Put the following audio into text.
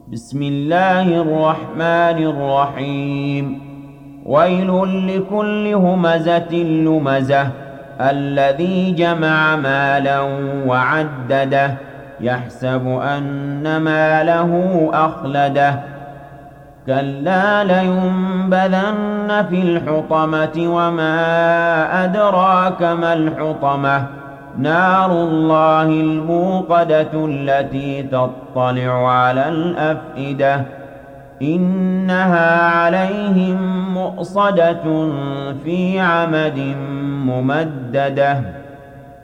بسم الله الرحمن الرحيم ويل لكل همزة لمزة الذي جمع مالا وعدده يحسب أن ماله أخلده كلا لينبذن في الحطمة وما أدراك ما الحطمة نار الله الموقدة التي تطلع على الأفئدة إنها عليهم مؤصدة في عمد ممددة